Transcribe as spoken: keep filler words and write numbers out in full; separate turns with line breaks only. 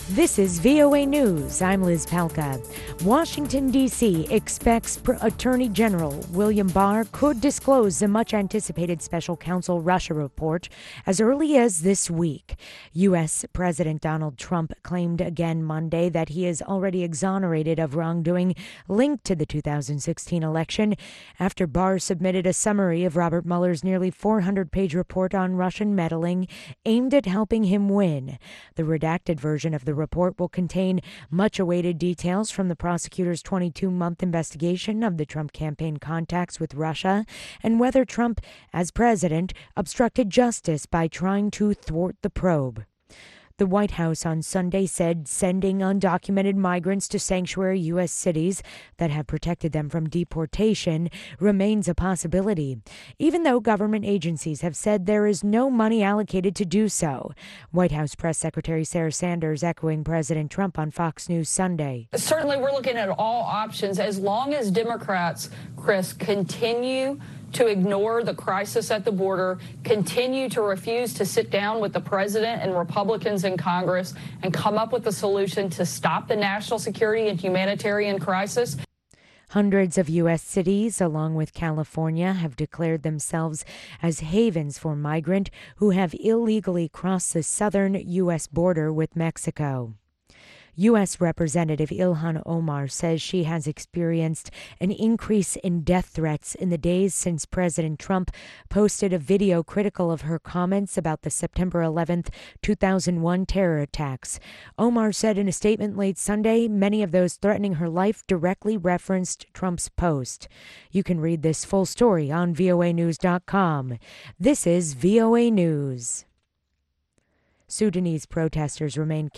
This is V O A News. I'm Liz Palka. Washington, D C expects P- Attorney General William Barr could disclose the much-anticipated special counsel Russia report as early as this week. U S. President Donald Trump claimed again Monday that he is already exonerated of wrongdoing linked to the two thousand sixteen election after Barr submitted a summary of Robert Mueller's nearly four hundred page report on Russian meddling aimed at helping him win. The redacted version of the report will contain much-awaited details from the prosecutor's twenty-two month investigation of the Trump campaign contacts with Russia and whether Trump, as president, obstructed justice by trying to thwart the probe. The White House on Sunday said sending undocumented migrants to sanctuary U S cities that have protected them from deportation remains a possibility, even though government agencies have said there is no money allocated to do so. White House Press Secretary Sarah Sanders echoing President Trump on Fox News Sunday.
Certainly, we're looking at all options as long as Democrats, Chris, continue to ignore the crisis at the border, continue to refuse to sit down with the president and Republicans in Congress and come up with a solution to stop the national security and humanitarian crisis.
Hundreds of U S cities, along with California, have declared themselves as havens for migrants who have illegally crossed the southern U S border with Mexico. U S. Representative Ilhan Omar says she has experienced an increase in death threats in the days since President Trump posted a video critical of her comments about the September eleventh, two thousand one terror attacks. Omar said in a statement late Sunday, many of those threatening her life directly referenced Trump's post. You can read this full story on V O A news dot com. This is V O A News. Sudanese protesters remain